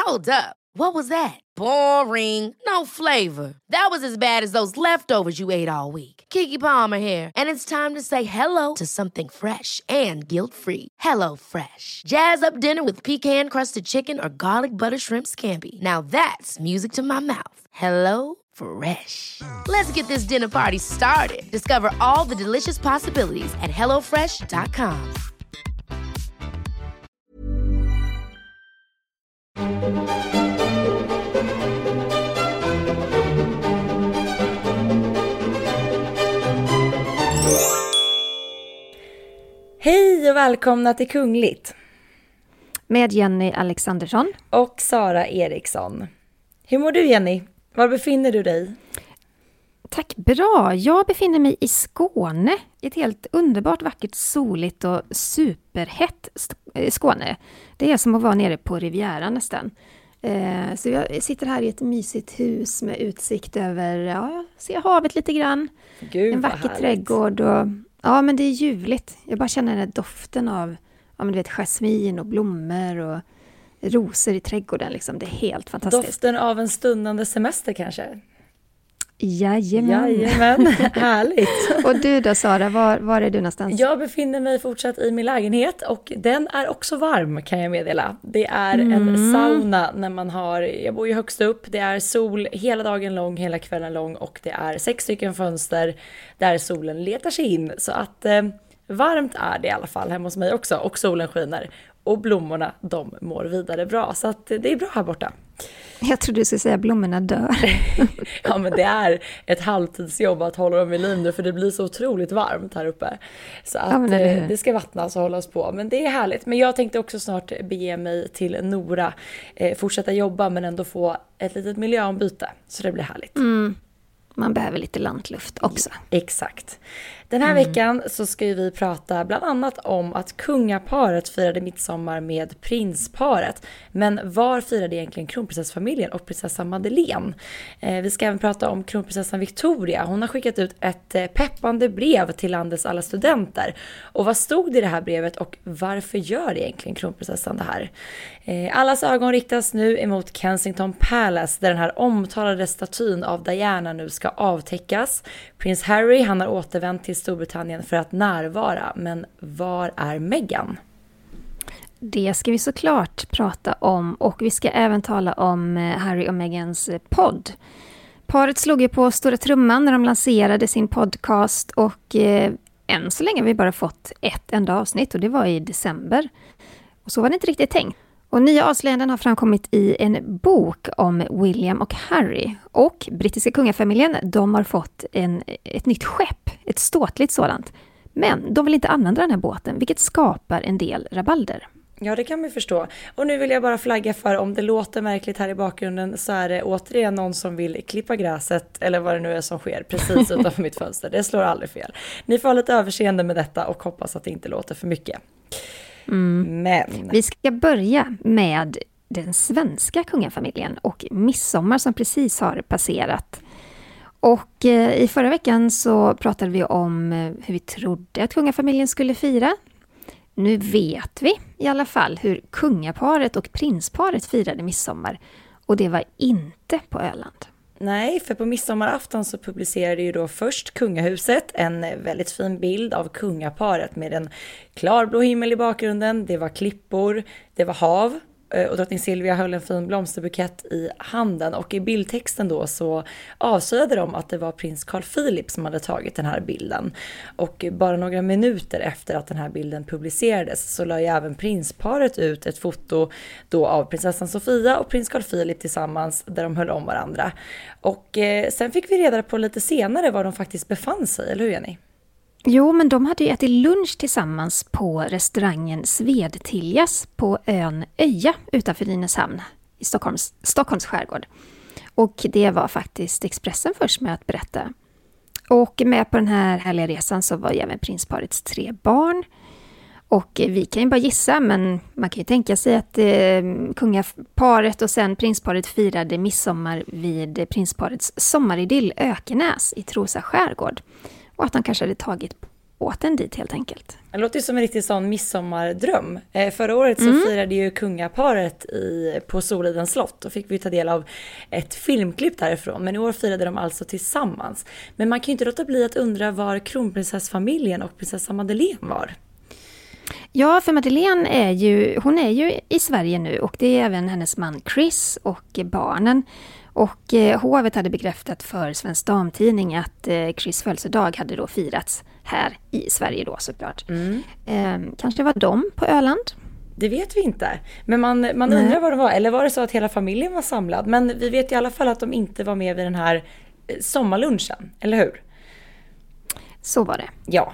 Hold up. What was that? Boring. No flavor. That was as bad as those leftovers you ate all week. Keke Palmer here, and it's time to say hello to something fresh and guilt-free. Hello Fresh. Jazz up dinner with pecan-crusted chicken or garlic butter shrimp scampi. Now that's music to my mouth. Hello Fresh. Let's get this dinner party started. Discover all the delicious possibilities at hellofresh.com. Hej och välkomna till Kungligt. Med Jenny Alexandersson. Och Sara Eriksson. Hur mår du, Jenny? Var befinner du dig? Tack, bra. Jag befinner mig i Skåne. Ett helt underbart, vackert, soligt och superhett Skåne. Det är som att vara nere på Rivieran nästan. Så jag sitter här i ett mysigt hus med utsikt över, jag ser havet lite grann. Gud, en vacker trädgård och ja, men det är ljuvligt. Jag bara känner den här doften av jasmin och blommor och rosor i trädgården. Liksom. Det är helt fantastiskt. Doften av en stundande semester kanske? Jajamän. Härligt. Och du då, Sara, var är du någonstans? Jag befinner mig fortsatt i min lägenhet och den är också varm, kan jag meddela. Det är en sauna när man har, jag bor ju högst upp, det är sol hela dagen lång, hela kvällen lång och det är 6 stycken fönster där solen letar sig in. Så att varmt är det i alla fall hemma hos mig också och solen skiner. Och blommorna, de mår vidare bra. Så att det är bra här borta. Jag trodde du skulle säga blommorna dör. Ja, men det är ett halvtidsjobb att hålla dem i liv nu. För det blir så otroligt varmt här uppe. Så att det ska vattnas och hållas på. Men det är härligt. Men jag tänkte också snart bege mig till Nora. Fortsätta jobba men ändå få ett litet miljöombyte. Så det blir härligt. Man behöver lite lantluft också. Exakt. Den här veckan så ska vi prata bland annat om att kungaparet firade midsommar med prinsparet. Men var firade egentligen kronprinsessfamiljen och prinsessan Madeleine? Vi ska även prata om kronprinsessan Victoria. Hon har skickat ut ett peppande brev till landets alla studenter. Och vad stod det i det här brevet och varför gör egentligen kronprinsessan det här? Allas ögon riktas nu emot Kensington Palace där den här omtalade statyn av Diana nu ska avtäckas. Prins Harry, han har återvänt till Storbritannien för att närvara, men var är Meghan? Det ska vi såklart prata om och vi ska även tala om Harry och Meghans podd. Paret slog ju på stora trumman när de lanserade sin podcast och än så länge har vi bara fått ett enda avsnitt och det var i december. Och så var det inte riktigt tänkt. Och nya avslöjanden har framkommit i en bok om William och Harry. Och brittiska kungafamiljen, de har fått ett nytt skepp, ett ståtligt sådant. Men de vill inte använda den här båten, vilket skapar en del rabalder. Ja, det kan man förstå. Och nu vill jag bara flagga för om det låter märkligt här i bakgrunden så är det återigen någon som vill klippa gräset eller vad det nu är som sker precis utanför mitt fönster. Det slår aldrig fel. Ni får ha lite överseende med detta och hoppas att det inte låter för mycket. Men vi ska börja med den svenska kungafamiljen och midsommar som precis har passerat. Och i förra veckan så pratade vi om hur vi trodde att kungafamiljen skulle fira. Nu vet vi i alla fall hur kungaparet och prinsparet firade midsommar. Och det var inte på Öland. Nej, för på midsommarafton så publicerade ju då först kungahuset en väldigt fin bild av kungaparet med en klarblå himmel i bakgrunden. Det var klippor, det var hav och drottning Silvia höll en fin blomsterbukett i handen. Och i bildtexten då så avslöjade de att det var prins Carl Philip som hade tagit den här bilden. Och bara några minuter efter att den här bilden publicerades så la ju även prinsparet ut ett foto då av prinsessan Sofia och prins Carl Philip tillsammans där de höll om varandra. Och sen fick vi reda på lite senare var de faktiskt befann sig, eller hur Jenny? Jo, men de hade ju ätit lunch tillsammans på restaurangen Svedtiljas på ön Öja utanför Nynäshamn i Stockholms skärgård. Och det var faktiskt Expressen först med att berätta. Och med på den här härliga resan så var även prinsparets 3 barn. Och vi kan ju bara gissa, men man kan ju tänka sig att kungaparet och sen prinsparet firade midsommar vid prinsparets sommaridyll Ökenäs i Trosa skärgård. Och att de kanske hade tagit åt en dit helt enkelt. Det låter ju som en riktigt sån midsommardröm. Förra året så firade ju kungaparet på Solidens slott och fick vi ta del av ett filmklipp därifrån. Men i år firade de alltså tillsammans. Men man kan ju inte låta bli att undra var kronprinsessfamiljen och prinsessa Madeleine var. Ja, för Madeleine hon är ju i Sverige nu och det är även hennes man Chris och barnen. Och hovet hade bekräftat för Svensk Damtidning att Chris födelsedag hade då firats här i Sverige då såklart. Kanske var de på Öland? Det vet vi inte. Men man undrar var de var. Eller var det så att hela familjen var samlad? Men vi vet i alla fall att de inte var med vid den här sommarlunchen, eller hur? Så var det. Ja.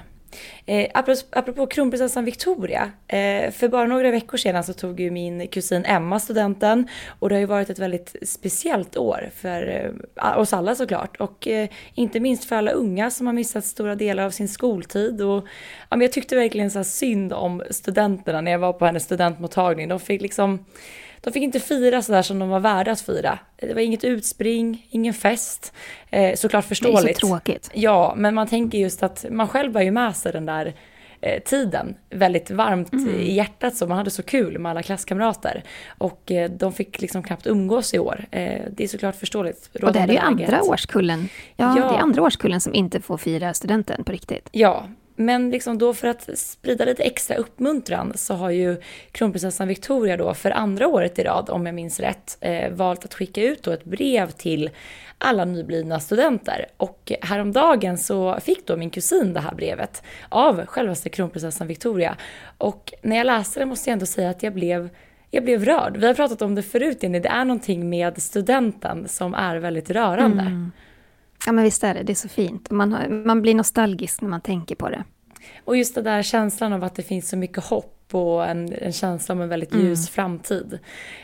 Apropå kronprinsessan Victoria, för bara några veckor sedan så tog ju min kusin Emma studenten och det har ju varit ett väldigt speciellt år för oss alla såklart och inte minst för alla unga som har missat stora delar av sin skoltid och men jag tyckte verkligen så här synd om studenterna när jag var på hennes studentmottagning. De fick inte fira så där som de var värda att fira. Det var inget utspring, ingen fest. Såklart förståeligt. Det är så tråkigt. Ja, men man tänker just att man själv var ju med sig den där tiden. Väldigt varmt i hjärtat så man hade så kul med alla klasskamrater. Och de fick liksom knappt umgås i år. Det är såklart förståeligt. Och det är ju andra årskullen. Ja, det är andra årskullen som inte får fira studenten på riktigt. Ja, men liksom då för att sprida lite extra uppmuntran så har ju kronprinsessan Victoria då för andra året i rad, om jag minns rätt, valt att skicka ut då ett brev till alla nyblivna studenter. Och häromdagen så fick då min kusin det här brevet av självaste kronprinsessan Victoria. Och när jag läste det måste jag ändå säga att jag blev rörd. Vi har pratat om det förut, Jenny. Det är någonting med studenten som är väldigt rörande. Ja, men visst är det. Det är så fint. Man blir nostalgisk när man tänker på det. Och just det där känslan av att det finns så mycket hopp och en känsla om en väldigt ljus framtid.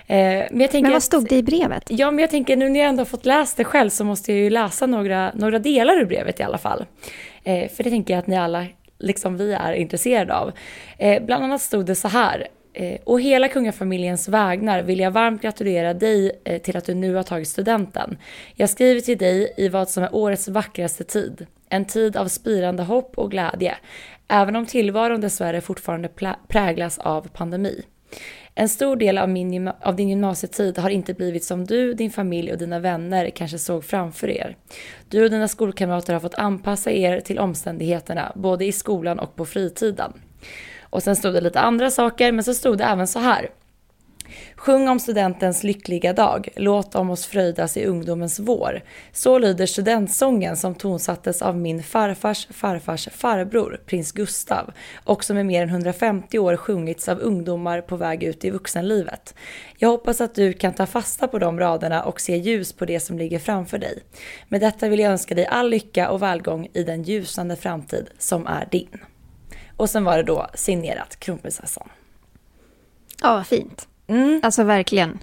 Men vad stod det i brevet? Ja, men jag tänker nu när jag ändå har fått läsa det själv så måste jag ju läsa några delar ur brevet i alla fall. För det tänker jag att ni alla, liksom vi, är intresserade av. Bland annat stod det så här: och hela kungafamiljens vägnar vill jag varmt gratulera dig till att du nu har tagit studenten. Jag skriver till dig i vad som är årets vackraste tid. En tid av spirande hopp och glädje. Även om tillvaron dessvärre fortfarande präglas av pandemi. En stor del av din gymnasietid har inte blivit som du, din familj och dina vänner kanske såg framför er. Du och dina skolkamrater har fått anpassa er till omständigheterna, både i skolan och på fritiden. Och sen stod det lite andra saker, men så stod det även så här: sjung om studentens lyckliga dag, låt om oss fröjdas i ungdomens vår. Så lyder studentsången som tonsattes av min farfars farbror, prins Gustav, och som är mer än 150 år sjungits av ungdomar på väg ut i vuxenlivet. Jag hoppas att du kan ta fasta på de raderna och se ljus på det som ligger framför dig. Med detta vill jag önska dig all lycka och välgång i den ljusande framtid som är din. Och sen var det då signerat kronprinsessan. Ja, vad fint. Alltså verkligen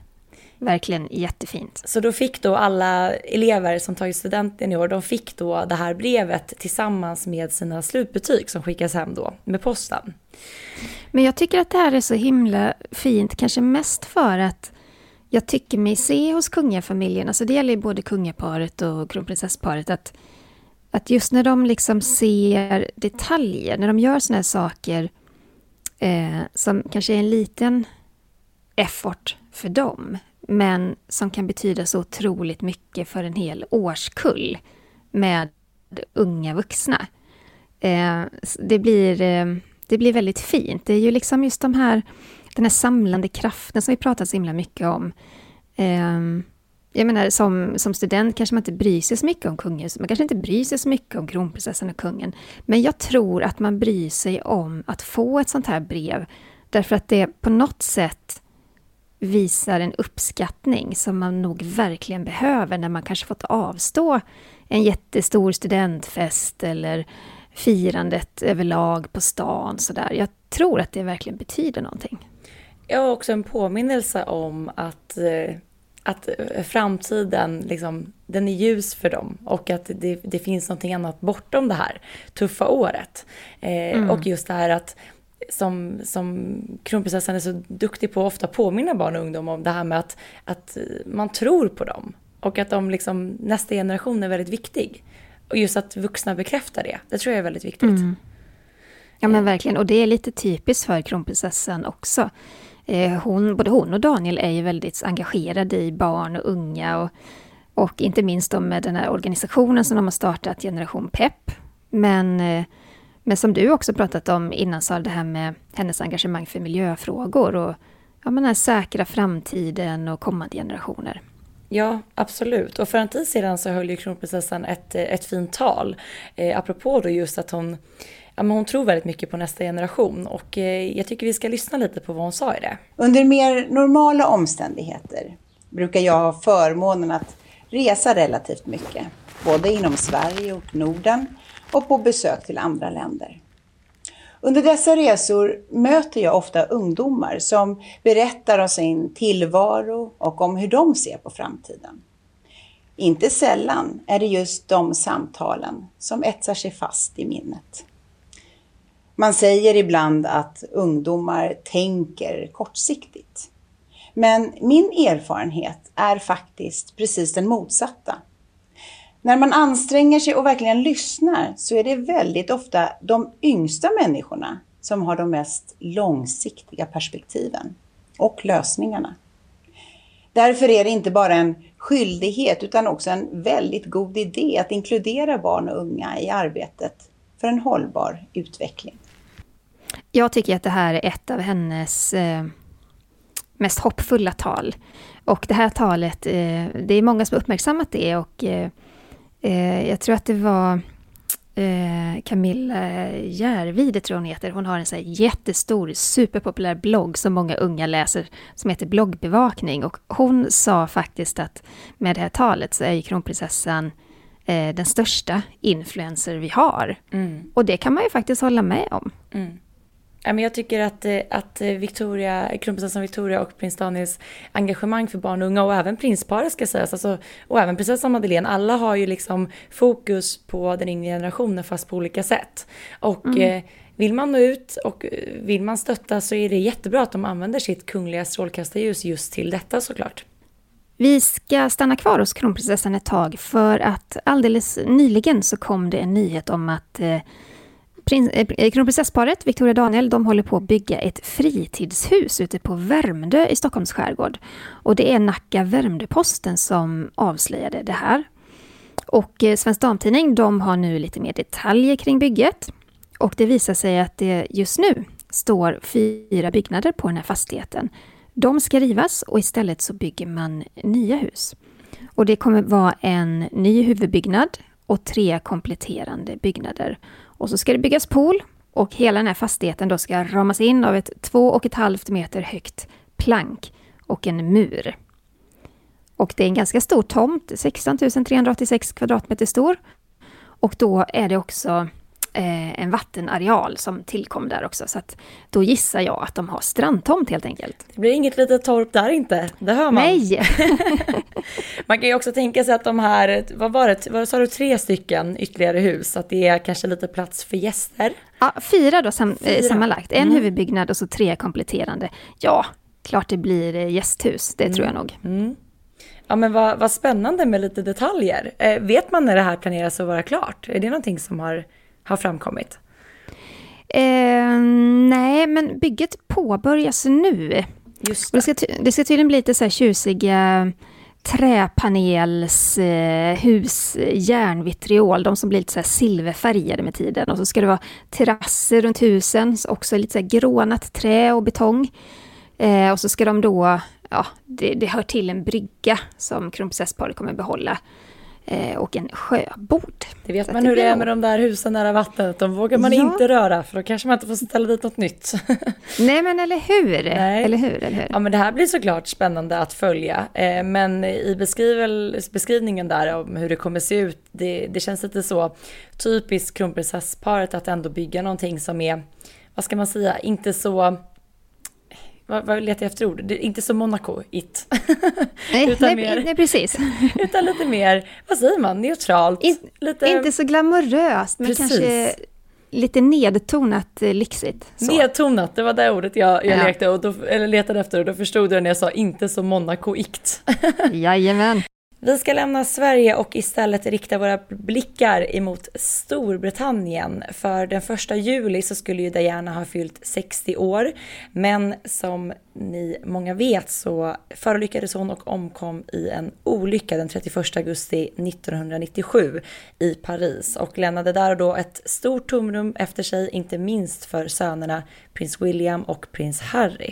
jättefint. Så då fick då alla elever som tagit studenten i år, de fick då det här brevet tillsammans med sina slutbetyg som skickas hem då med posten. Men jag tycker att det här är så himla fint, kanske mest för att jag tycker mig se hos kungafamiljen, alltså det gäller ju både kungaparet och kronprinsessparet, att just när de liksom ser detaljer, när de gör såna här saker som kanske är en liten effort för dem, men som kan betyda så otroligt mycket för en hel årskull med unga vuxna. Det blir väldigt fint. Det är ju liksom just den här samlande kraften som vi pratat så himla mycket om. Jag menar, som student kanske man inte bryr sig så mycket om kungahuset. Man kanske inte bryr sig så mycket om kronprinsessan och kungen. Men jag tror att man bryr sig om att få ett sånt här brev. Därför att det på något sätt visar en uppskattning som man nog verkligen behöver när man kanske fått avstå en jättestor studentfest eller firandet överlag på stan. Så jag tror att det verkligen betyder någonting. Jag har också en påminnelse om att framtiden liksom, den är ljus för dem och att det finns någonting annat bortom det här tuffa året. Och just det här att som kronprinsessan är så duktig på att ofta påminna barn och ungdom om det här med att man tror på dem och att de liksom, nästa generation är väldigt viktig. Och just att vuxna bekräftar det tror jag är väldigt viktigt. Ja men verkligen, och det är lite typiskt för kronprinsessan också. Både hon och Daniel är ju väldigt engagerade i barn och unga och inte minst med den här organisationen som de har startat, Generation Pep. Men som du också pratat om innan, så det här med hennes engagemang för miljöfrågor och den här säkra framtiden och kommande generationer. Ja, absolut. Och för en tid sedan så höll ju kronprinsessan ett fint tal. Apropå då just att hon tror väldigt mycket på nästa generation. Och jag tycker vi ska lyssna lite på vad hon sa i det. Under mer normala omständigheter brukar jag ha förmånen att resa relativt mycket. Både inom Sverige och Norden och på besök till andra länder. Under dessa resor möter jag ofta ungdomar som berättar om sin tillvaro och om hur de ser på framtiden. Inte sällan är det just de samtalen som etsar sig fast i minnet. Man säger ibland att ungdomar tänker kortsiktigt. Men min erfarenhet är faktiskt precis den motsatta. När man anstränger sig och verkligen lyssnar så är det väldigt ofta de yngsta människorna som har de mest långsiktiga perspektiven och lösningarna. Därför är det inte bara en skyldighet utan också en väldigt god idé att inkludera barn och unga i arbetet för en hållbar utveckling. Jag tycker att det här är ett av hennes mest hoppfulla tal. Och det här talet, det är många som har uppmärksammat det och jag tror att det var Camilla Järvide, tror hon heter. Hon har en så här jättestor, superpopulär blogg som många unga läser som heter Bloggbevakning. Och hon sa faktiskt att med det här talet så är ju kronprinsessan den största influencer vi har. Mm. Och det kan man ju faktiskt hålla med om. Mm. Jag tycker att kronprinsessan Victoria och prins Daniels engagemang för barn och unga och även prinsparet ska sägas, och även prinsessan Madeleine, alla har ju liksom fokus på den yngre generationen fast på olika sätt. Och vill man nå ut och vill man stötta så är det jättebra att de använder sitt kungliga strålkastarljus just till detta såklart. Vi ska stanna kvar hos kronprinsessan ett tag för att alldeles nyligen så kom det en nyhet om att kronprinsessparet Victoria och Daniel, de håller på att bygga ett fritidshus ute på Värmdö i Stockholms skärgård. Och det är Nacka Värmdö-Posten som avslöjade det här. Och Svensk Damtidning, de har nu lite mer detaljer kring bygget. Och det visar sig att det just nu står 4 byggnader på den här fastigheten. De ska rivas och istället så bygger man nya hus. Och det kommer vara en ny huvudbyggnad och 3 kompletterande byggnader. Och så ska det byggas pool och hela den här fastigheten då ska ramas in av ett 2,5 meter högt plank och en mur. Och det är en ganska stor tomt, 16 386 kvadratmeter stor. Och då är det också en vattenareal som tillkom där också. Så att då gissar jag att de har strandtomt helt enkelt. Det blir inget litet torp där inte, det hör man. Nej! Man kan ju också tänka sig att de här, vad sa du, 3 stycken ytterligare hus, att det är kanske lite plats för gäster. Ja, 4 då sammanlagt. En huvudbyggnad och så 3 kompletterande. Ja, klart det blir gästhus, det tror jag nog. Mm. Ja, men vad spännande med lite detaljer. Vet man när det här planeras att vara klart? Är det någonting som har framkommit? Nej, men bygget påbörjas nu. Just det. Det ska tydligen bli lite så här tjusiga träpanelshus, järnvitriol, de som blir lite så här silverfärgade med tiden. Och så ska det vara terrasser runt husen, också lite så här grånat trä och betong. Och så ska de då, det hör till en brygga som kronprinsessparet kommer behålla. Och en sjöbord. Det vet man hur det är med de där husen nära vattnet. De vågar man inte röra, för då kanske man inte får ställa dit något nytt. Nej, men eller hur? Nej. Eller hur? Ja, men det här blir såklart spännande att följa. Men i beskrivningen där om hur det kommer se ut, det känns lite så typiskt kronprinsessparet att ändå bygga någonting som är, vad ska man säga, inte så... Vad letar jag efter ord? Det är inte så Monaco-it. Nej, precis. Utan lite mer, vad säger man, neutralt. Inte så glamoröst, men precis. Kanske lite nedtonat lyxigt. Så. Nedtonat, det var det ordet jag letade efter och då förstod du när jag sa inte så Monaco-it. Jajamän. Vi ska lämna Sverige och istället rikta våra blickar emot Storbritannien. För den 1 juli så skulle ju Diana ha fyllt 60 år. Men som ni många vet så förolyckades hon och omkom i en olycka den 31 augusti 1997 i Paris. Och lämnade där och då ett stort tomrum efter sig, inte minst för sönerna prins William och prins Harry.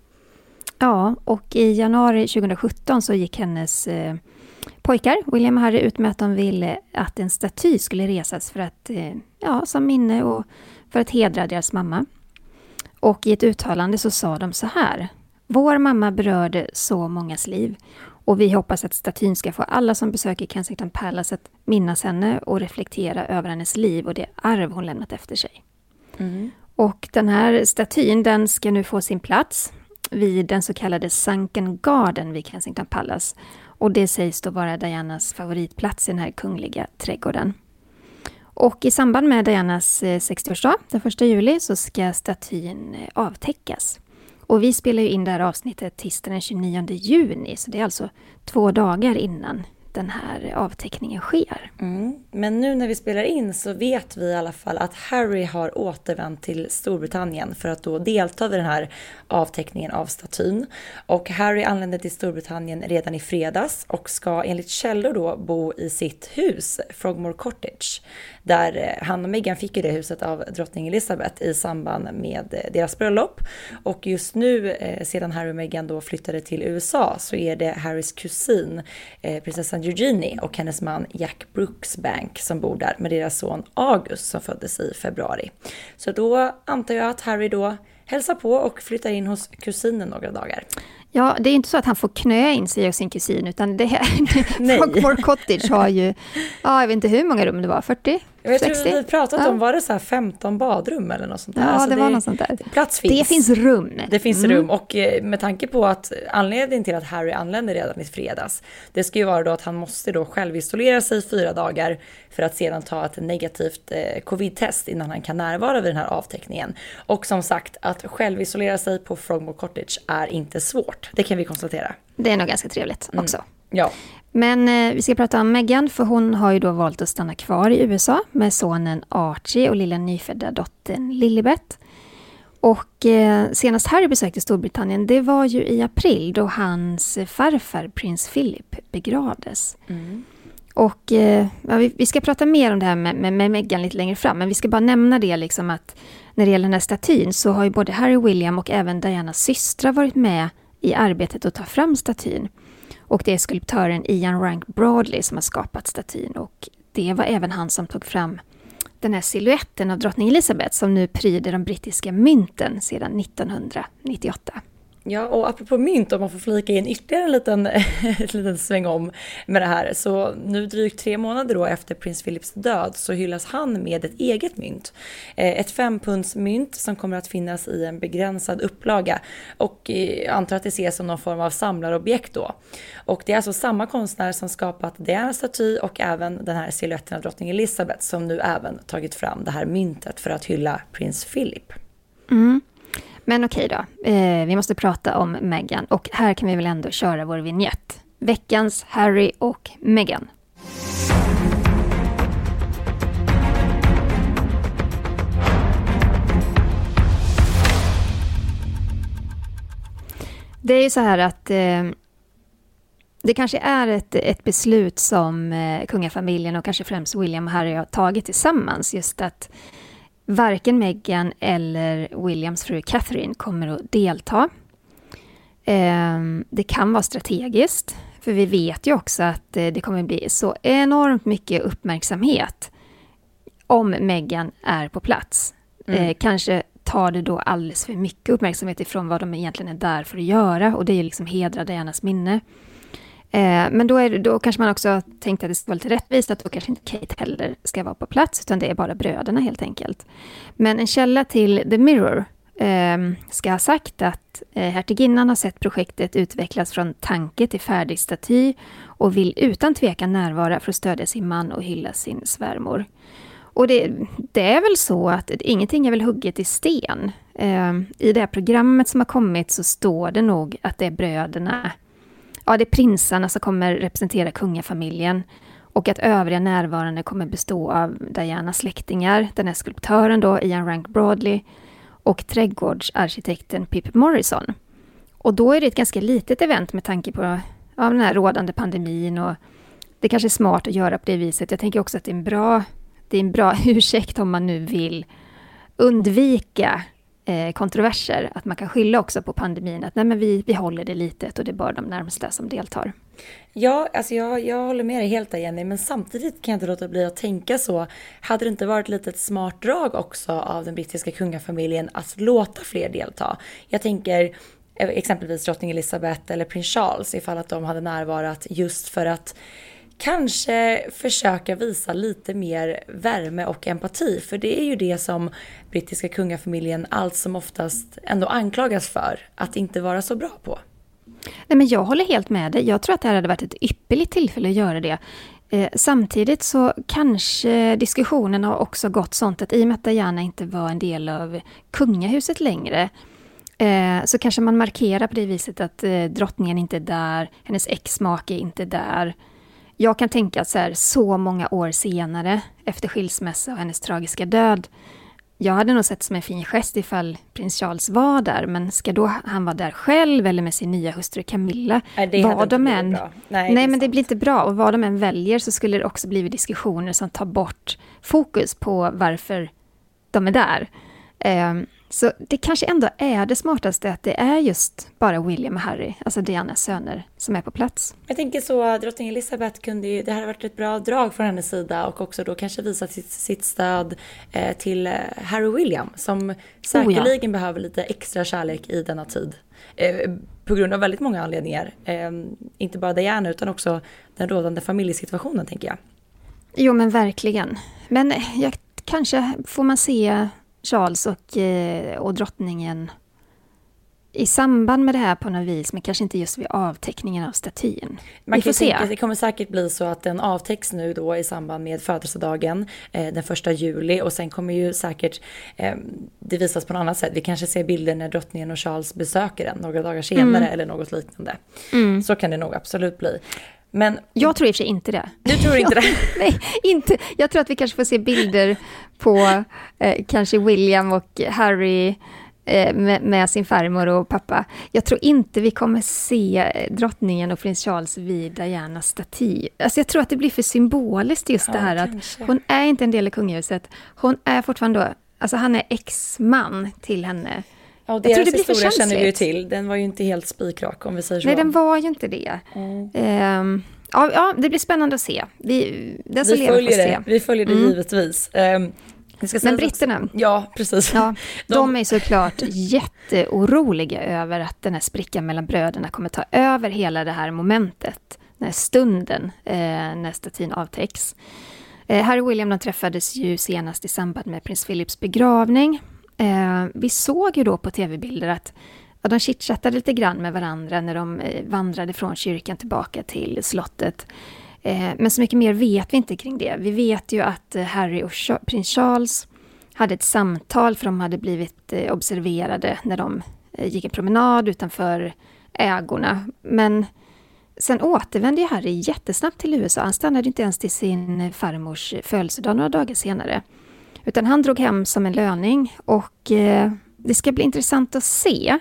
Ja, och i januari 2017 så gick hennes pojkar, William och Harry, ut med att de ville att en staty skulle resas för att, som minne och för att hedra deras mamma. Och i ett uttalande så sa de så här: vår mamma berörde så mångas liv och vi hoppas att statyn ska få alla som besöker Kensington Palace att minnas henne och reflektera över hennes liv och det arv hon lämnat efter sig. Mm. Och den här statyn, den ska nu få sin plats vid den så kallade Sunken Garden vid Kensington Palace. Och det sägs då vara Dianas favoritplats i den här kungliga trädgården. Och i samband med Dianas 60-årsdag, den 1 juli, så ska statyn avtäckas. Och vi spelar ju in det här avsnittet tisdagen den 29 juni, så det är alltså 2 dagar innan den här avteckningen sker. Mm. Men nu när vi spelar in så vet vi i alla fall att Harry har återvänt till Storbritannien för att då delta vid den här avteckningen av statyn. Och Harry anlände till Storbritannien redan i fredags och ska enligt källor då bo i sitt hus, Frogmore Cottage. Där han och Meghan fick ju det huset av drottning Elizabeth i samband med deras bröllop. Och just nu, sedan Harry och Meghan då flyttade till USA, så är det Harrys kusin, prinsessan Eugenie och hennes man Jack Brooksbank som bor där med deras son August som föddes i februari. Så då antar jag att Harry då hälsar på och flyttar in hos kusinen några dagar. Ja, det är inte så att han får knö in sig hos sin kusin, utan det här Frogmore Cottage har ju, jag vet inte hur många rum det var, 40? Jag tror vi pratat om, var det så här 15 badrum eller något sånt där? Ja, alltså det var något sånt där. Plats finns. Det finns rum. Det finns rum, och med tanke på att anledningen till att Harry anlände redan i fredags, det ska ju vara då att han måste då själv isolera sig 4 dagar för att sedan ta ett negativt covid-test innan han kan närvara vid den här avteckningen. Och som sagt, att själv isolera sig på Frogmore Cottage är inte svårt. Det kan vi konstatera. Det är nog ganska trevligt också. Ja. Men vi ska prata om Meghan, för hon har ju då valt att stanna kvar i USA med sonen Archie och lilla nyfödda dottern Lilibet. Och senast Harry besökte Storbritannien, det var ju i april då hans farfar prins Philip begravdes. Mm. Och vi ska prata mer om det här med Meghan lite längre fram, men vi ska bara nämna det liksom att när det gäller den här statyn så har ju både Harry, William och även Dianas systrar varit med i arbetet att ta fram statyn. Och det är skulptören Ian Rank Broadley som har skapat statyn, och det var även han som tog fram den här silhuetten av drottning Elizabeth som nu pryder de brittiska mynten sedan 1998. Ja, och apropå mynt, om man får flika in ytterligare en liten sväng om med det här. Så nu drygt 3 månader då efter prins Philips död så hyllas han med ett eget mynt. Ett 5-pundsmynt som kommer att finnas i en begränsad upplaga. Och jag antar att det ses som någon form av samlarobjekt då. Och det är alltså samma konstnär som skapat Dianas staty och även den här silhuetten av drottning Elizabeth som nu även tagit fram det här myntet för att hylla prins Philip. Mm. Men okej då, vi måste prata om Meghan, och här kan vi väl ändå köra vår vignett. Veckans Harry och Meghan. Det är ju så här att det kanske är ett beslut som kungafamiljen och kanske främst William och Harry har tagit tillsammans, just att varken Meghan eller Williams fru Catherine kommer att delta. Det kan vara strategiskt, för vi vet ju också att det kommer bli så enormt mycket uppmärksamhet om Meghan är på plats. Kanske tar det då alldeles för mycket uppmärksamhet ifrån vad de egentligen är där för att göra, och det är ju liksom hedra Dianas minne. Men då kanske man också tänkte att det ska vara lite rättvist, att då kanske inte Kate heller ska vara på plats, utan det är bara bröderna helt enkelt. Men en källa till The Mirror ska ha sagt att hertiginnan har sett projektet utvecklas från tanke till färdig staty och vill utan tvekan närvara för att stödja sin man och hylla sin svärmor. Och det är väl så att ingenting är väl hugget i sten. I det här programmet som har kommit så står det nog att det är bröderna, det är prinsarna som kommer representera kungafamiljen. Och att övriga närvarande kommer bestå av Dianas släktingar, den här skulptören då, Ian Rank Broadley, och trädgårdsarkitekten Pip Morrison. Och då är det ett ganska litet event med tanke på den här rådande pandemin, och det kanske är smart att göra på det viset. Jag tänker också att det är en bra ursäkt om man nu vill undvika kontroverser, att man kan skylla också på pandemin, att nej, men vi håller det litet och det är bara de närmaste som deltar. Ja, alltså jag håller med dig helt där, Jenny, men samtidigt kan jag inte låta bli att tänka så. Hade det inte varit lite ett smart drag också av den brittiska kungafamiljen att låta fler delta? Jag tänker exempelvis drottning Elizabeth eller prins Charles, ifall att de hade närvarat, just för att kanske försöka visa lite mer värme och empati. För det är ju det som brittiska kungafamiljen allt som oftast ändå anklagas för att inte vara så bra på. Nej, men jag håller helt med dig. Jag tror att det här hade varit ett ypperligt tillfälle att göra det. Samtidigt så kanske diskussionen har också gått sånt att i och med att Diana inte var en del av kungahuset längre, så kanske man markerar på det viset att drottningen inte är där, hennes ex-make är inte där. Jag kan tänka att så många år senare, efter skilsmässa och hennes tragiska död, jag hade nog sett som en fin gest ifall prins Charles var där, men ska då han vara där själv eller med sin nya hustru Camilla? Nej, det hade inte blivit bra. Nej, men det blir inte bra, och vad de än väljer så skulle det också bli diskussioner som tar bort fokus på varför de är där. Så det kanske ändå är det smartaste att det är just bara William och Harry, alltså Dianas söner, som är på plats. Jag tänker så, drottning Elizabeth det hade varit ett bra drag från hennes sida, och också då kanske visa sitt stöd till Harry William, som säkerligen behöver lite extra kärlek i denna tid. På grund av väldigt många anledningar. Inte bara Diana utan också den rådande familjesituationen, tänker jag. Jo, men verkligen. Men kanske får man se Charles och drottningen i samband med det här på något vis, men kanske inte just vid avteckningen av statyn. Man kan tänka att det kommer säkert bli så att den avtäcks nu då i samband med födelsedagen den 1 juli, och sen kommer ju säkert det visas på något annat sätt. Vi kanske ser bilder när drottningen och Charles besöker den några dagar senare eller något liknande. Så kan det nog absolut bli. Men jag tror i och för sig inte det. Du tror inte det? Nej, inte. Jag tror att vi kanske får se bilder på kanske William och Harry med sin farmor och pappa. Jag tror inte vi kommer se drottningen och prins Charles vid Dianas staty. Alltså jag tror att det blir för symboliskt just det här kanske. Att hon är inte en del i kungahuset. Hon är fortfarande då, alltså han är ex-man till henne. Ja, och deras historia känner vi ju till. Den var ju inte helt spikrak, om vi säger så. Nej, den var ju inte det. Ja, det blir spännande att se. Vi följer det givetvis. Men britterna, ja, precis. Ja, de är såklart jätteoroliga över att den här sprickan mellan bröderna kommer ta över hela det här momentet, den här stunden när statyn avtäcks. Harry och William, de träffades ju senast i samband med prins Philips begravning. Vi såg ju då på tv-bilder att de chitchattade lite grann med varandra när de vandrade från kyrkan tillbaka till slottet. Men så mycket mer vet vi inte kring det. Vi vet ju att Harry och prins Charles hade ett samtal, för de hade blivit observerade när de gick en promenad utanför ägorna. Men sen återvände Harry jättesnabbt till USA. Han stannade inte ens till sin farmors födelsedag några dagar senare. Utan han drog hem som en löning, och det ska bli intressant att se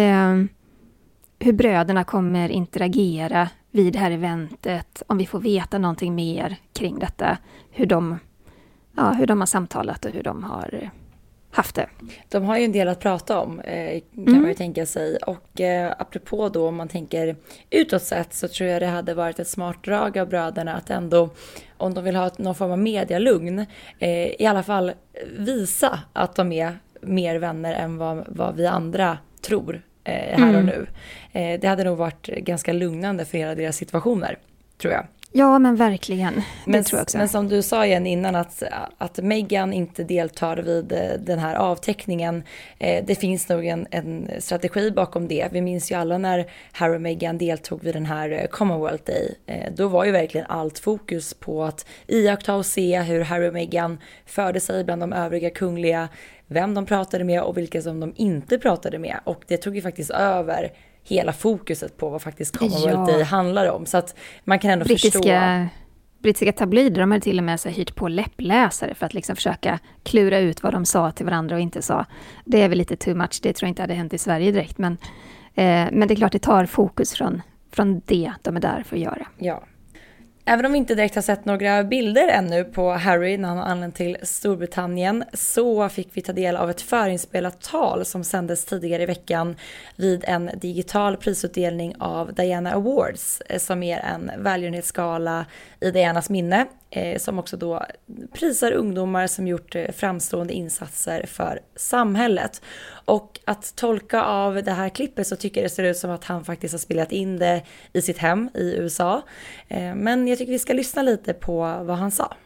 hur bröderna kommer interagera vid det här eventet, om vi får veta någonting mer kring detta, hur de har samtalat och hur de har haft det. De har ju en del att prata om, kan man ju tänka sig. Och apropå då, om man tänker utåt sett, så tror jag det hade varit ett smart drag av bröderna att ändå, om de vill ha någon form av medialugn, i alla fall visa att de är mer vänner än vad vi andra tror här och nu. Det hade nog varit ganska lugnande för hela deras situationer, tror jag. Ja, men verkligen. Det tror jag också. Men som du sa igen innan, att Meghan inte deltar vid den här avteckningen, det finns nog en strategi bakom det. Vi minns ju alla när Harry och Meghan deltog vid den här Commonwealth Day. Då var ju verkligen allt fokus på att iaktta och se hur Harry och Meghan förde sig bland de övriga kungliga, vem de pratade med och vilka som de inte pratade med. Och det tog ju faktiskt över hela fokuset på vad faktiskt Commonwealth Day handlar om. Så att man kan ändå förstå. Brittiska tabloider, de har till och med så hyrt på läppläsare för att liksom försöka klura ut vad de sa till varandra och inte sa. Det är väl lite too much, det tror jag inte hade hänt i Sverige direkt. Men det är klart det tar fokus från det de är där för att göra. Ja. Även om vi inte direkt har sett några bilder ännu på Harry när han har anlänt till Storbritannien, så fick vi ta del av ett förinspelat tal som sändes tidigare i veckan vid en digital prisutdelning av Diana Awards, som är en välgörenhetsgala i Dianas minne, som också då prisar ungdomar som gjort framstående insatser för samhället. Och att tolka av det här klippet så tycker jag det ser ut som att han faktiskt har spelat in det i sitt hem i USA. Men jag tycker vi ska lyssna lite på vad han sa.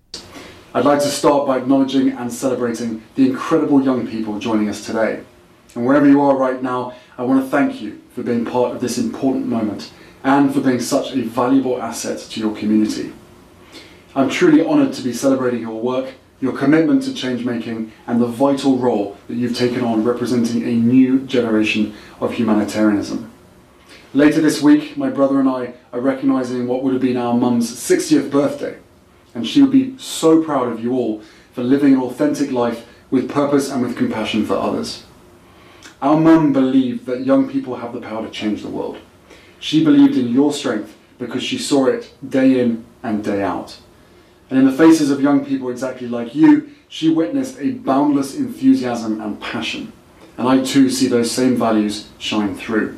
I'd like to start by acknowledging and celebrating the incredible young people joining us today. And wherever you are right now, I want to thank you for being part of this important moment and for being such a valuable asset to your community. I'm truly honoured to be celebrating your work, your commitment to change making and the vital role that you've taken on representing a new generation of humanitarianism. Later this week, my brother and I are recognising what would have been our mum's 60th birthday, and she would be so proud of you all for living an authentic life with purpose and with compassion for others. Our mum believed that young people have the power to change the world. She believed in your strength because she saw it day in and day out. And in the faces of young people exactly like you, she witnessed a boundless enthusiasm and passion. And I too see those same values shine through.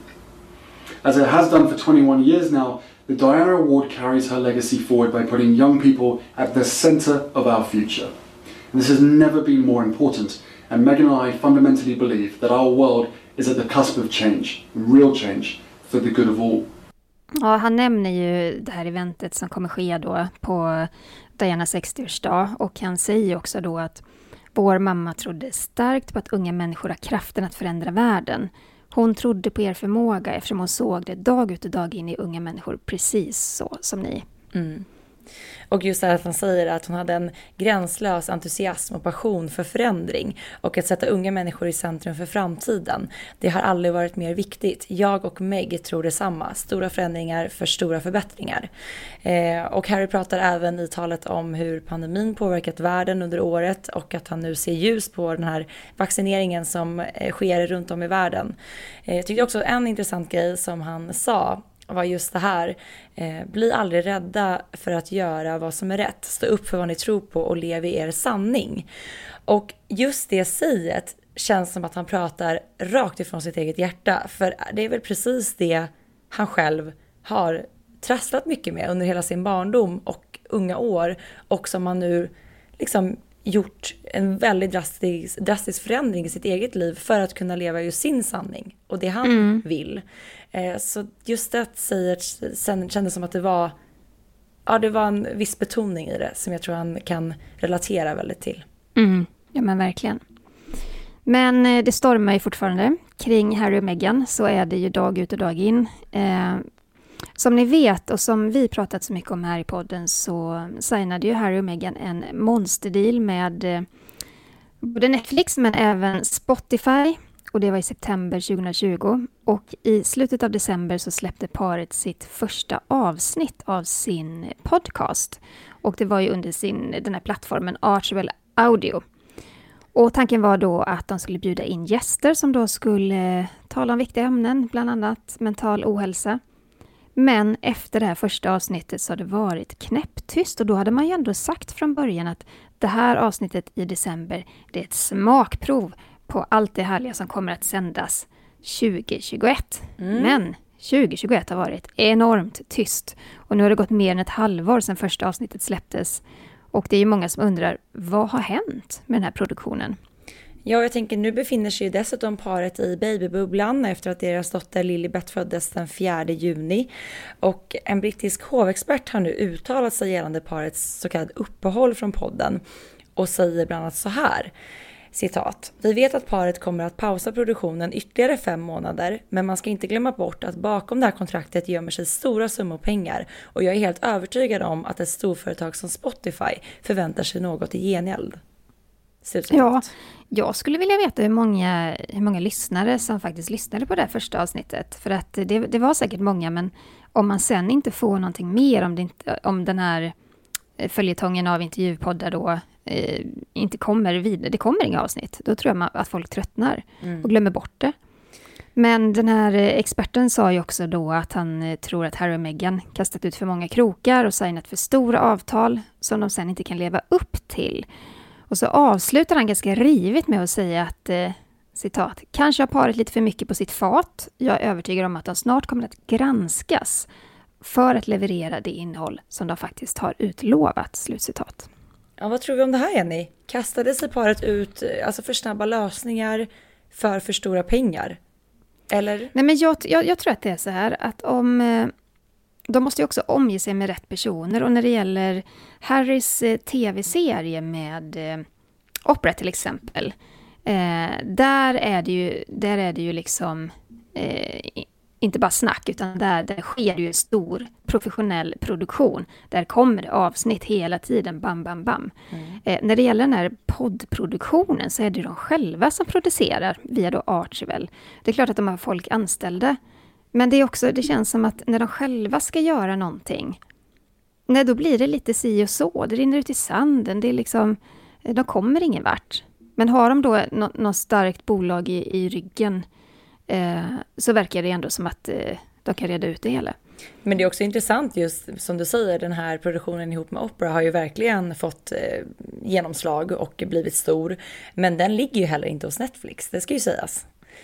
As it has done for 21 years now, the Diana Award carries her legacy forward by putting young people at the centre of our future. And this has never been more important, and Meghan and I fundamentally believe that our world is at the cusp of change, real change, for the good of all. Ja, han nämner ju det här eventet som kommer ske då på Dianas 60-årsdag, och han säger också då att vår mamma trodde starkt på att unga människor har kraften att förändra världen. Hon trodde på er förmåga eftersom hon såg det dag ut och dag in i unga människor, precis så som ni. Mm. Och just det här att han säger att hon hade en gränslös entusiasm och passion för förändring och att sätta unga människor i centrum för framtiden. Det har aldrig varit mer viktigt. Jag och Meg tror detsamma. Stora förändringar för stora förbättringar. Och Harry pratar även i talet om hur pandemin påverkat världen under året och att han nu ser ljus på den här vaccineringen som sker runt om i världen. Jag tyckte också en intressant grej som han sa var just det här, bli aldrig rädda för att göra vad som är rätt. Stå upp för vad ni tror på och lev i er sanning. Och just det säget känns som att han pratar rakt ifrån sitt eget hjärta. För det är väl precis det han själv har trasslat mycket med under hela sin barndom och unga år. Och som han nu liksom gjort en väldigt drastisk förändring i sitt eget liv för att kunna leva just sin sanning och det han vill. Så just det sen kändes som att det var en viss betoning i det som jag tror han kan relatera väldigt till. Ja, men verkligen. Men det stormar ju fortfarande kring Harry och Meghan, så är det ju dag ut och dag in. Som ni vet och som vi pratat så mycket om här i podden, så signade ju Harry och Meghan en monsterdeal med både Netflix men även Spotify, och det var i september 2020, och i slutet av december så släppte paret sitt första avsnitt av sin podcast, och det var ju under den här plattformen Archewell Audio. Och tanken var då att de skulle bjuda in gäster som då skulle tala om viktiga ämnen, bland annat mental ohälsa. Men efter det här första avsnittet så har det varit knäpptyst, och då hade man ju ändå sagt från början att det här avsnittet i december, det är ett smakprov på allt det härliga som kommer att sändas 2021. Men 2021 har varit enormt tyst, och nu har det gått mer än ett halvår sedan första avsnittet släpptes, och det är ju många som undrar, vad har hänt med den här produktionen? Ja, jag tänker nu befinner sig ju dessutom paret i babybubblan efter att deras dotter Lilibet föddes den 4 juni. Och en brittisk hovexpert har nu uttalat sig gällande parets så kallade uppehåll från podden och säger bland annat så här, citat: vi vet att paret kommer att pausa produktionen ytterligare 5 månader, men man ska inte glömma bort att bakom det här kontraktet gömmer sig stora summor pengar, och jag är helt övertygad om att ett storföretag som Spotify förväntar sig något i gengäld. Ja, Jag skulle vilja veta hur många lyssnare som faktiskt lyssnade på det här första avsnittet. För att det var säkert många, men om man sen inte får någonting mer, om den här följetongen av intervjupoddar då inte kommer vidare, det kommer inga avsnitt, då tror jag att folk tröttnar och glömmer bort det. Men den här experten sa ju också då att han tror att Harry och Meghan kastat ut för många krokar och signat för stora avtal som de sen inte kan leva upp till. Och så avslutar han ganska rivigt med att säga att, citat, kanske har paret lite för mycket på sitt fat. Jag är övertygad om att de snart kommer att granskas för att leverera det innehåll som de faktiskt har utlovat, slutcitat. Ja, vad tror vi om det här, Jenny? Kastade sig paret ut för snabba lösningar för stora pengar? Eller? Nej, men jag tror att det är så här att de måste ju också omge sig med rätt personer. Och när det gäller Harrys tv-serie med Oprah till exempel, där är det ju liksom inte bara snack, utan där sker ju stor professionell produktion. Där kommer det avsnitt hela tiden, bam, bam, bam. När det gäller den här poddproduktionen så är det de själva som producerar via då Archival. Det är klart att de har folk anställda. Men det känns som att när de själva ska göra någonting, då blir det lite si och så. Det rinner ut i sanden. Det är liksom, de kommer ingen vart. Men har de då något starkt bolag i ryggen, så verkar det ändå som att de kan reda ut det hela. Men det är också intressant, just som du säger, den här produktionen ihop med Oprah har ju verkligen fått genomslag och blivit stor. Men den ligger ju heller inte hos Netflix, det ska ju sägas.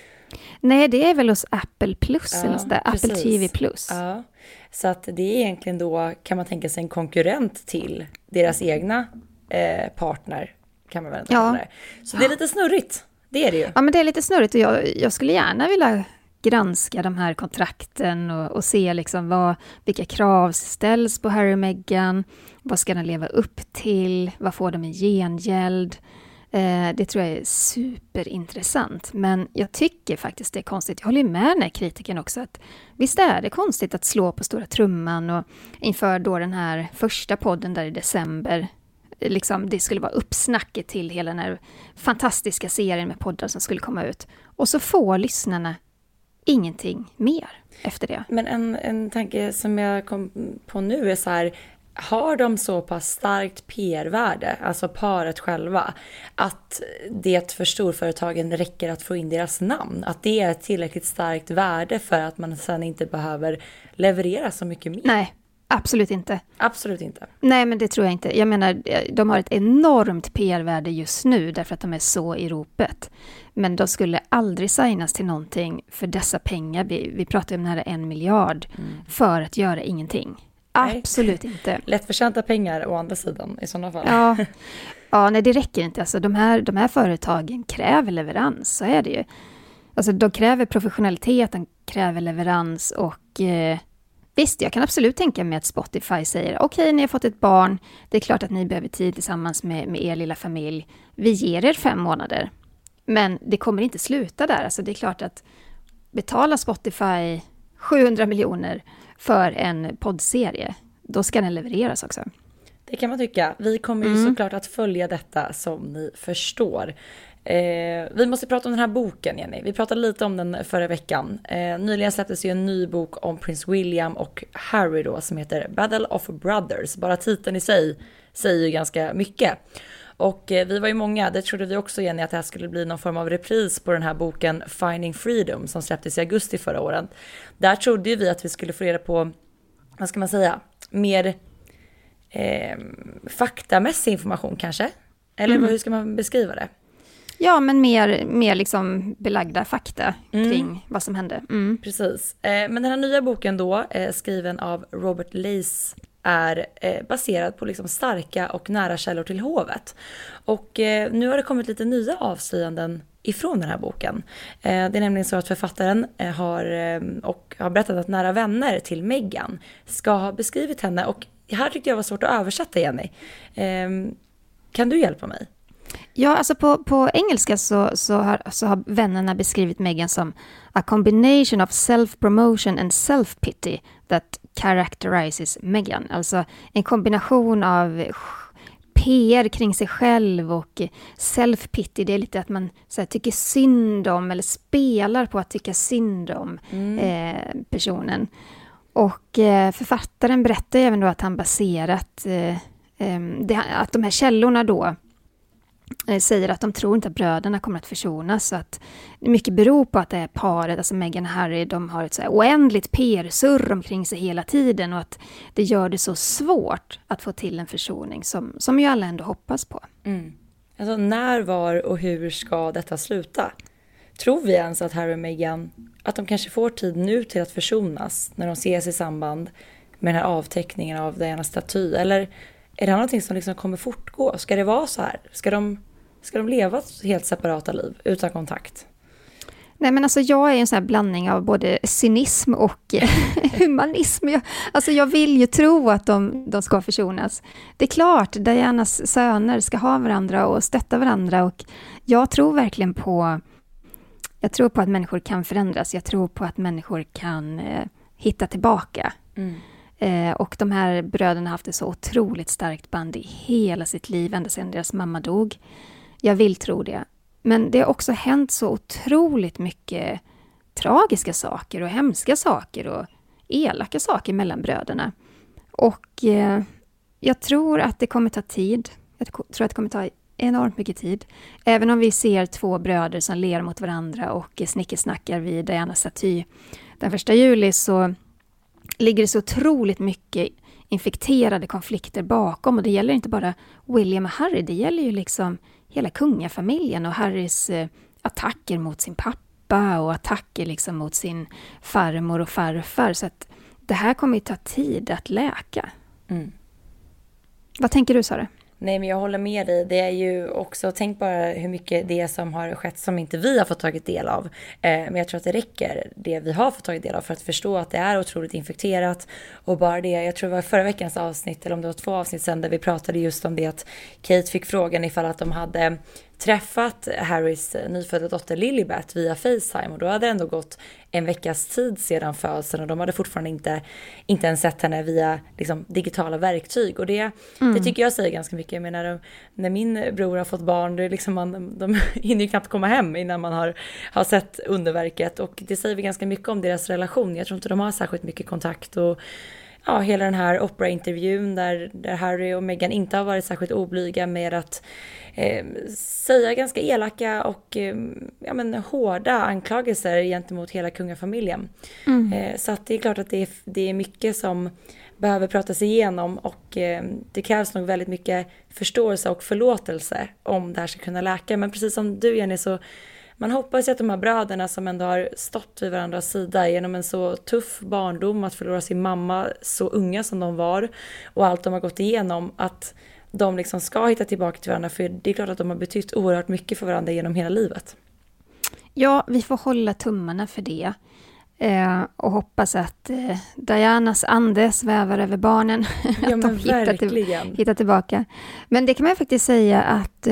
Nej, det är väl hos Apple Plus, eller så där, Apple TV Plus. Ja, så att det är egentligen då, kan man tänka sig, en konkurrent till deras egna partner, kan man väl inte kalla det. Så det är lite snurrigt, det är det ju. Ja, men det är lite snurrigt, och jag skulle gärna vilja granska de här kontrakten och se liksom vilka krav ställs på Harry och Meghan, vad ska de leva upp till, vad får de i gengäld. Det tror jag är superintressant. Men jag tycker faktiskt det är konstigt. Jag håller med den här kritiken också. Att visst är det konstigt att slå på stora trumman. Och inför då den här första podden där i december. Liksom, det skulle vara uppsnacket till hela den här fantastiska serien med poddar som skulle komma ut. Och så får lyssnarna ingenting mer efter det. Men en tanke som jag kom på nu är så här: har de så pass starkt PR-värde, alltså paret själva, att det för storföretagen räcker att få in deras namn? Att det är ett tillräckligt starkt värde för att man sen inte behöver leverera så mycket mer? Nej, absolut inte. Absolut inte. Nej, men det tror jag inte. Jag menar, de har ett enormt PR-värde just nu därför att de är så i ropet. Men de skulle aldrig signas till någonting för dessa pengar. Vi pratar om nära 1 miljard för att göra ingenting. Absolut inte. Lättförtjänta pengar å andra sidan i sådana fall. Ja, nej, det räcker inte. Alltså, de här företagen kräver leverans, så är det ju. Alltså, de kräver professionalitet, de kräver leverans och visst, jag kan absolut tänka mig att Spotify säger okej, ni har fått ett barn, det är klart att ni behöver tid tillsammans med er lilla familj. Vi ger er 5 månader. Men det kommer inte sluta där. Alltså, det är klart att betala Spotify 700 miljoner för en poddserie, då ska den levereras också. Det kan man tycka. Vi kommer ju såklart att följa detta, som ni förstår. Vi måste prata om den här boken, Jenny. Vi pratade lite om den förra veckan. Nyligen släpptes ju en ny bok om prins William och Harry då, som heter Battle of Brothers. Bara titeln i sig säger ju ganska mycket. Och vi var ju många, det trodde vi också, Jenny, att det här skulle bli någon form av repris på den här boken Finding Freedom som släpptes i augusti förra året. Där trodde vi att vi skulle få reda på, vad ska man säga, mer faktamässig information kanske? Eller hur ska man beskriva det? Ja, men mer liksom belagda fakta kring vad som hände. Precis. Men den här nya boken då, skriven av Robert Lace, är baserad på liksom starka och nära källor till hovet. Och nu har det kommit lite nya avslöjanden ifrån den här boken. Det är nämligen så att författaren har berättat att nära vänner till Meghan ska ha beskrivit henne. Och här tyckte jag var svårt att översätta, Jenny. Kan du hjälpa mig? Ja, alltså på engelska så har vännerna beskrivit Meghan som a combination of self-promotion and self-pity that characterizes Meghan. Alltså en kombination av PR kring sig själv och self-pity. Det är lite att man så här, tycker synd om eller spelar på att tycka synd om personen. Och författaren berättar även då att han baserat att de här källorna då säger att de tror inte att bröderna kommer att försonas, så att mycket beror på att det är paret, alltså Meghan och Harry, de har ett så här oändligt PR-surr omkring sig hela tiden och att det gör det så svårt att få till en försoning som ju alla ändå hoppas på. Alltså när, var och hur ska detta sluta? Tror vi ens att Harry och Meghan, att de kanske får tid nu till att försonas när de ses i samband med den här avteckningen av Dianas staty? Eller är det någonting som liksom kommer fortgå? Ska det vara så här? Ska de leva helt separata liv utan kontakt? Nej, men alltså jag är en sån här blandning av både cynism och humanism. Jag vill ju tro att de ska försonas. Det är klart, Dianas söner ska ha varandra och stötta varandra. Och jag tror verkligen på att människor kan förändras. Jag tror på att människor kan hitta tillbaka. Och de här bröderna har haft ett så otroligt starkt band i hela sitt liv, ända sedan deras mamma dog. Jag vill tro det. Men det har också hänt så otroligt mycket tragiska saker och hemska saker och elaka saker mellan bröderna. Och jag tror att det kommer ta tid. Jag tror att det kommer ta enormt mycket tid. Även om vi ser två bröder som ler mot varandra och snickesnackar vid Dianas staty. Den 1 juli så ligger det så otroligt mycket infekterade konflikter bakom. Och det gäller inte bara William och Harry. Det gäller ju liksom hela kungafamiljen och Harrys attacker mot sin pappa och attacker liksom mot sin farmor och farfar. Så att det här kommer ju ta tid att läka. Vad tänker du, Sara? Nej, men jag håller med dig. Det är ju också, tänk bara hur mycket det som har skett som inte vi har fått tagit del av. Men jag tror att det räcker, det vi har fått tagit del av, för att förstå att det är otroligt infekterat. Och bara det, jag tror det var förra veckans avsnitt, eller om det var 2 avsnitt sedan, där vi pratade just om det, att Kate fick frågan ifall att de hade träffat Harrys nyfödda dotter Lilibet via FaceTime, och då hade det ändå gått en veckas tid sedan födseln och de hade fortfarande inte ens sett henne via liksom, digitala verktyg, och det tycker jag säger ganska mycket. Jag menar, när min bror har fått barn, det är liksom de hinner ju knappt komma hem innan man har sett underverket, och det säger vi ganska mycket om deras relation. Jag tror inte de har särskilt mycket kontakt, och ja, hela den här Oprah-intervjun där Harry och Meghan inte har varit särskilt oblyga med att säga ganska elaka och hårda anklagelser gentemot hela kungafamiljen. Så att det är klart att det är mycket som behöver pratas igenom, och det krävs nog väldigt mycket förståelse och förlåtelse om det här ska kunna läka. Men precis som du, Jenny, så man hoppas ju att de här bröderna som ändå har stått vid varandras sida genom en så tuff barndom, att förlora sin mamma så unga som de var och allt de har gått igenom, att de liksom ska hitta tillbaka till varandra, för det är klart att de har betytt oerhört mycket för varandra genom hela livet. Ja, vi får hålla tummarna för det och hoppas att Dianas ande svävar över barnen. Ja, men verkligen. Hitta tillbaka. Men det kan man ju faktiskt säga att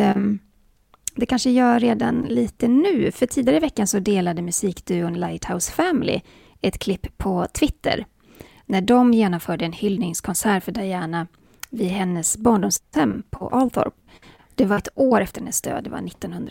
det kanske gör redan lite nu. För tidigare i veckan så delade musikduon Lighthouse Family ett klipp på Twitter när de genomförde en hyllningskonsert för Diana vid hennes barndomshem på Althorp. Det var ett år efter hennes död, det var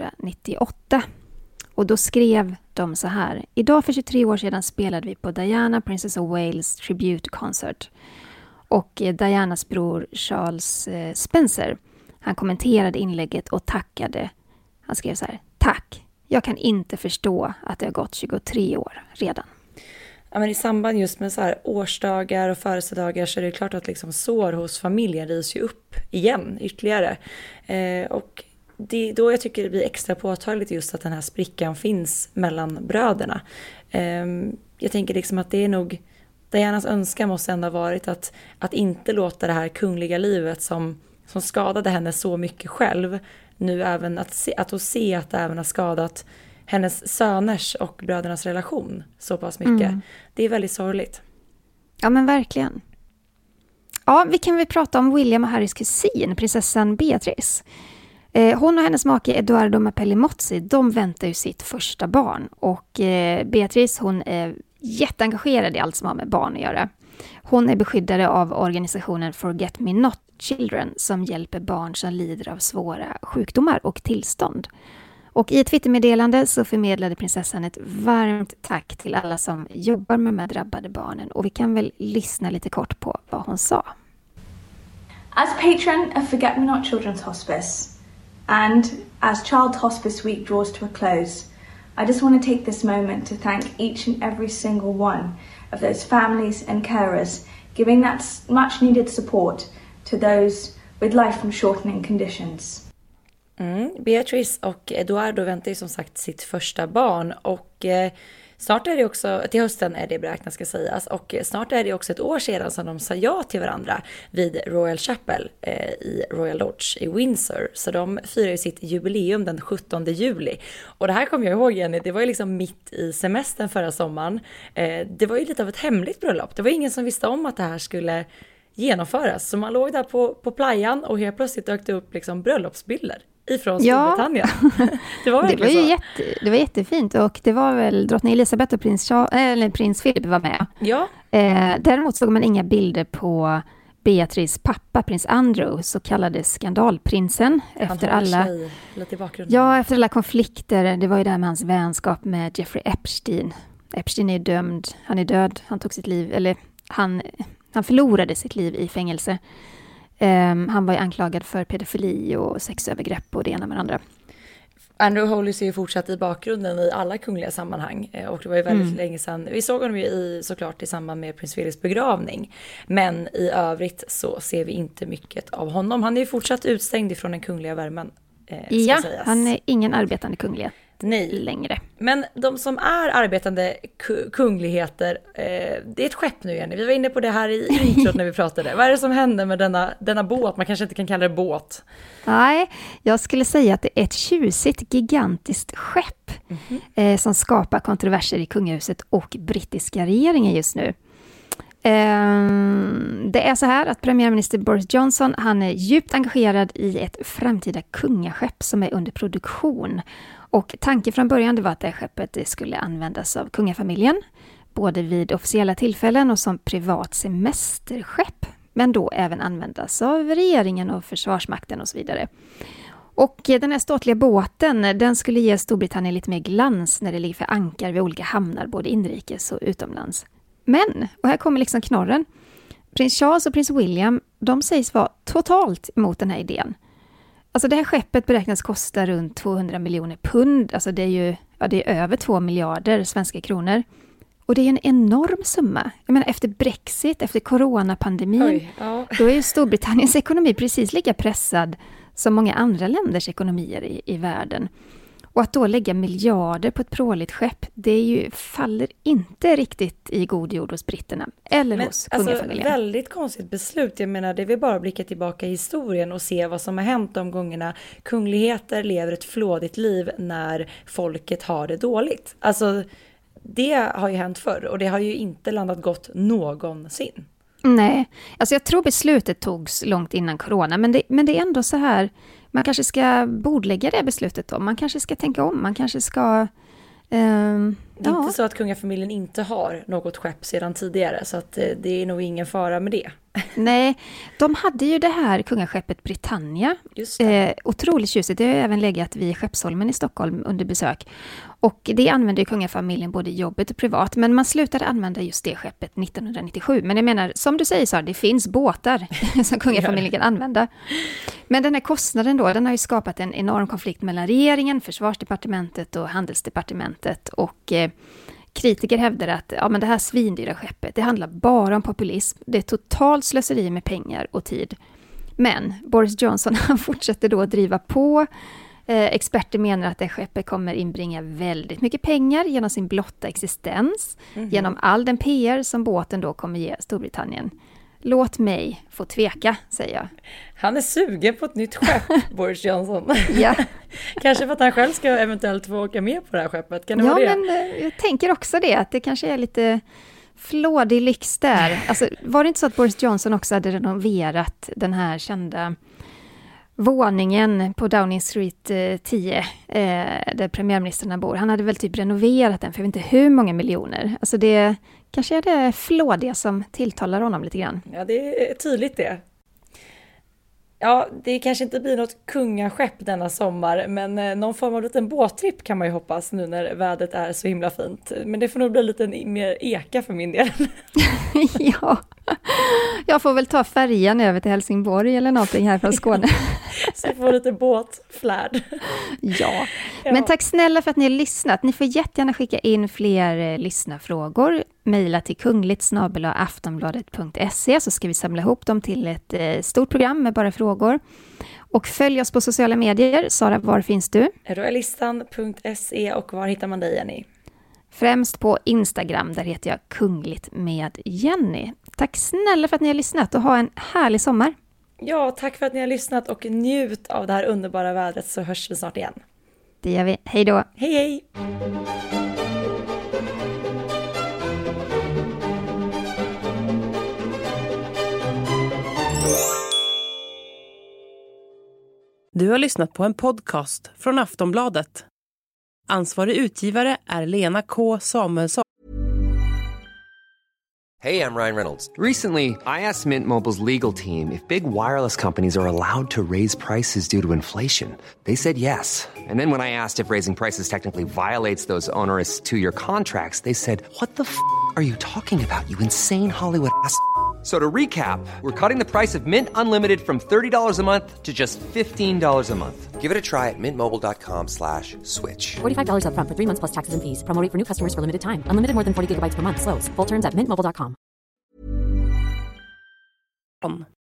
1998. Och då skrev de så här: idag för 23 år sedan spelade vi på Diana Princess of Wales Tribute Concert. Och Dianas bror Charles Spencer, han kommenterade inlägget och tackade. Han skrev så här: tack, jag kan inte förstå att det har gått 23 år redan. Ja, men i samband just med så här årsdagar och födelsedagar så är det klart att liksom sår hos familjen rivs ju upp igen ytterligare. Och det då jag tycker det blir extra påtagligt just att den här sprickan finns mellan bröderna. Jag tänker liksom att det är nog Dianas önskan måste ändå ha varit att inte låta det här kungliga livet som skadade henne så mycket själv, nu även att se att det även har skadat hennes söners och brödernas relation så pass mycket. Det är väldigt sorgligt. Ja, men verkligen. Ja, vi kan väl prata om William och Harrys kusin, prinsessan Beatrice. Hon och hennes make Edoardo Mapelli Mozzi, de väntar ju sitt första barn. Och Beatrice, hon är jätteengagerad i allt som har med barn att göra. Hon är beskyddare av organisationen Forget Me Not Children som hjälper barn som lider av svåra sjukdomar och tillstånd. Och i ett Twittermeddelande så förmedlade prinsessan ett varmt tack till alla som jobbar med de här drabbade barnen. Och vi kan väl lyssna lite kort på vad hon sa. As patron of Forget Me Not Children's Hospice, and as Child Hospice Week draws to a close, I just want to take this moment to thank each and every single one of those families and carers giving that much needed support to those with life-shortening conditions. Beatrice och Eduardo väntar ju som sagt sitt första barn och snart är det också, till hösten är det beräknat ska sägas, och snart är det också ett år sedan som de sa ja till varandra vid Royal Chapel i Royal Lodge i Windsor. Så de firar ju sitt jubileum den 17 juli. Och det här kommer jag ihåg, Jenny, det var ju liksom mitt i semestern förra sommaren. Det var ju lite av ett hemligt bröllop. Det var ingen som visste om att det här skulle genomföras. Så man låg där på playan och helt plötsligt dök det upp liksom bröllopsbilder ifrån Storbritannien. Det var jättefint, och det var väl drottning Elizabeth och prins Philip var med. Ja. Däremot såg man inga bilder på Beatrice pappa, prins Andrew, så kallade skandalprinsen. Efter alla konflikter. Det var ju det här med hans vänskap med Jeffrey Epstein. Epstein är dömd, han är död, han tog sitt liv, eller han förlorade sitt liv i fängelse. Han var ju anklagad för pedofili och sexövergrepp och det ena med det andra. Andrew Hollis är ju fortsatt i bakgrunden i alla kungliga sammanhang, och det var ju väldigt länge sedan. Vi såg honom ju såklart i samband med prins Philips begravning, men i övrigt så ser vi inte mycket av honom. Han är ju fortsatt utstängd ifrån den kungliga värmen. Ja, han är ingen arbetande kunglighet. Nej, längre. Men de som är arbetande kungligheter, det är ett skepp nu, Jenny. Vi var inne på det här i introt när vi pratade. Vad är det som händer med denna båt? Man kanske inte kan kalla det båt. Nej, jag skulle säga att det är ett tjusigt, gigantiskt skepp som skapar kontroverser i kungahuset och brittiska regeringen just nu. Det är så här att premiärminister Boris Johnson, han är djupt engagerad i ett framtida kungaskepp som är under produktion. Och tanken från början det var att det skeppet skulle användas av kungafamiljen, både vid officiella tillfällen och som privat semesterskepp, men då även användas av regeringen och försvarsmakten och så vidare. Och den här ståtliga båten, den skulle ge Storbritannien lite mer glans när det ligger för ankar vid olika hamnar, både inrikes och utomlands. Men, och här kommer liksom knorren, prins Charles och prins William, de sägs vara totalt emot den här idén. Alltså det här skeppet beräknas kosta runt 200 miljoner pund, alltså det är ju det är över 2 miljarder svenska kronor. Och det är en enorm summa. Jag menar efter Brexit, efter coronapandemin, då är ju Storbritanniens ekonomi precis lika pressad som många andra länders ekonomier i världen. Och att då lägga miljarder på ett pråligt skepp, det faller inte riktigt i god jord hos britterna eller hos kungafamiljen. Alltså, väldigt konstigt beslut. Jag menar, det vill bara blicka tillbaka i historien och se vad som har hänt de gångerna kungligheter lever ett flådigt liv när folket har det dåligt. Alltså, det har ju hänt förr och det har ju inte landat gott någonsin. Nej, alltså jag tror beslutet togs långt innan corona, men det är ändå så här. Man kanske ska bordlägga det beslutet då. Man kanske ska tänka om. Man kanske ska... Det är inte så att kungafamiljen inte har något skepp sedan tidigare. Så att det är nog ingen fara med det. Nej, de hade ju det här kungaskeppet Britannia. Just det. Otroligt tjusigt. Det har även legat vid Skeppsholmen i Stockholm under besök. Och det använde ju kungafamiljen både i jobbet och privat. Men man slutade använda just det skeppet 1997. Men jag menar, som du säger så det finns båtar som kungafamiljen kan använda. Men den här kostnaden då, den har ju skapat en enorm konflikt mellan regeringen, försvarsdepartementet och handelsdepartementet. Och kritiker hävdar att men det här svindyra skeppet, det handlar bara om populism. Det är totalt slöseri med pengar och tid. Men Boris Johnson han fortsätter då att driva på. Experter menar att det skeppet kommer inbringa väldigt mycket pengar genom sin blotta existens. Genom all den PR som båten då kommer ge Storbritannien. Låt mig få tveka, säger jag. Han är sugen på ett nytt skepp, Boris Johnson. Ja. Kanske för att han själv ska eventuellt få åka med på det här skeppet. Kan det vara det? Men jag tänker också det. Att det kanske är lite flådig lyx där. Alltså, var det inte så att Boris Johnson också hade renoverat den här kända våningen på Downing Street 10 där premiärministern bor? Han hade väl typ renoverat den för jag vet inte hur många miljoner. Alltså det kanske är det flådiga som tilltalar honom lite grann. Ja, det är tydligt det. Ja, det kanske inte blir något kungaskepp denna sommar, men någon form av liten båttripp kan man ju hoppas nu när vädret är så himla fint. Men det får nog bli lite mer eka för min del. Ja, jag får väl ta färjan över till Helsingborg eller någonting här från Skåne. Så jag får lite båtflärd. Ja, men tack snälla för att ni har lyssnat. Ni får jättegärna skicka in fler lyssnarfrågor. Mejla till kungligt@aftonbladet.se så ska vi samla ihop dem till ett stort program med bara frågor. Och följ oss på sociala medier. Sara, var finns du? Royalistan.se, och var hittar man dig, Jenny? Främst på Instagram, där heter jag Kungligt med Jenny. Tack snälla för att ni har lyssnat och ha en härlig sommar. Ja, tack för att ni har lyssnat och njut av det här underbara vädret, så hörs vi snart igen. Det gör vi. Hej då. Hej hej! Du har lyssnat på en podcast från Aftonbladet. Ansvarig utgivare är Lena K. Samuelsson. Hey, I'm Ryan Reynolds. Recently, I asked Mint Mobile's legal team if big wireless companies are allowed to raise prices due to inflation. They said yes. And then when I asked if raising prices technically violates those onerous two-year contracts, they said, "What the f*** are you talking about, you insane Hollywood ass?" So to recap, we're cutting the price of Mint Unlimited from $30 a month to just $15 a month. Give it a try at mintmobile.com/switch. $45 up front for 3 months plus taxes and fees. Promo rate for new customers for limited time. Unlimited more than 40 gigabytes per month slows. Full terms at mintmobile.com.